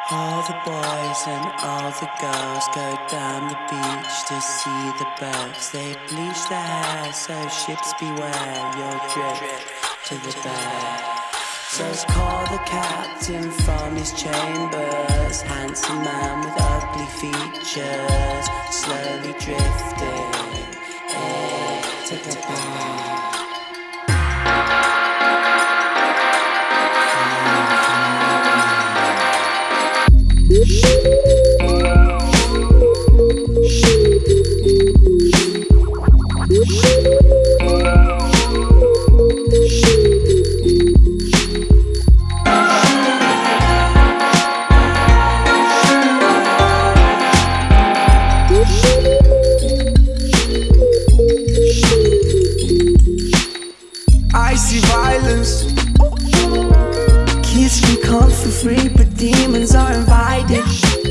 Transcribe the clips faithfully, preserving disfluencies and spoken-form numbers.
All the boys and all the girls go down the beach to see the birds. They bleach their hair, so ships beware, you'll drift to the bay. So call the captain from his chambers, handsome man with ugly features, slowly drifting eh, to the bay. I see violence. Kids can come for free, but demons are invited.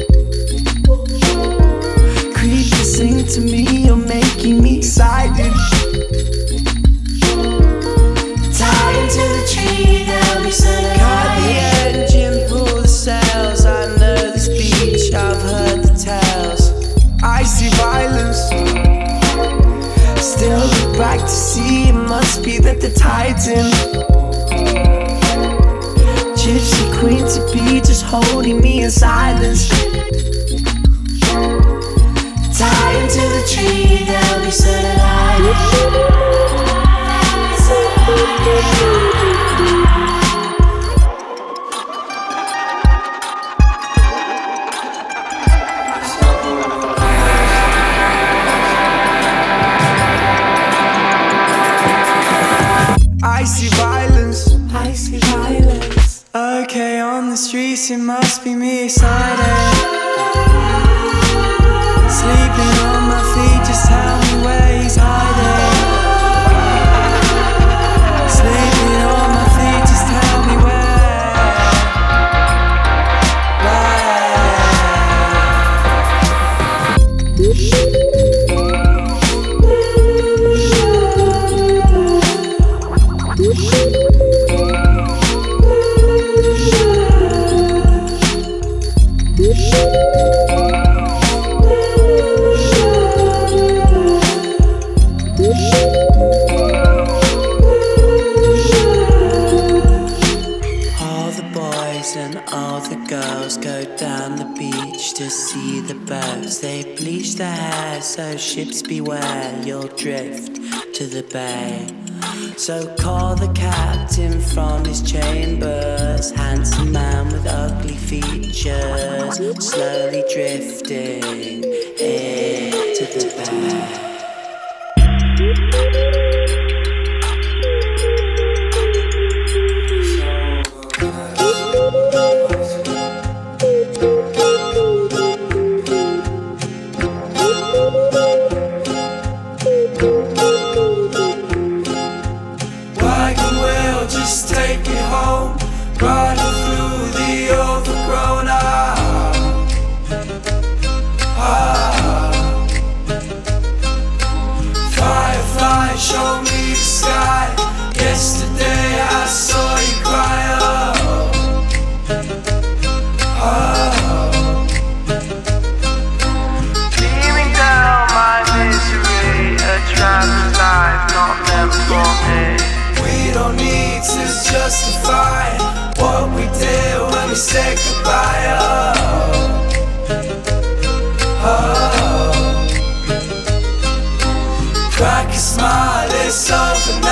Creepy, sing to me, you're making me excited. Tied into the tree, there'll be sunlight. Cut the engine, pull the sails. I know this beach, I've heard the tales. I see violence. Still look back to see, it must be that the tide's in. Gypsy queen to be, just holding me in silence. Tied into the tree, there'll be sunlight. I see violence. I see violence. Okay, on the streets, it must be me excited. Sleeping on my feet, just tell me where he's hiding. Sleeping on my feet, just tell me where. All the boys and all the girls go down the beach to see the birds. They bleach their hair, so ships beware, you'll drift to the bay. So call the captain from his chambers, handsome man with ugly features, slowly drifting eh, to the bay. Wagon wheel, just take me home. Running through the overgrown ah, ah. Firefly, show me the sky. Yesterday I saw you cry. Oh, oh. Beaming down my misery, a traveler's life not meant for me. We don't need to justify what we did when we said goodbye. Oh, oh. Crack a smile, it's over now.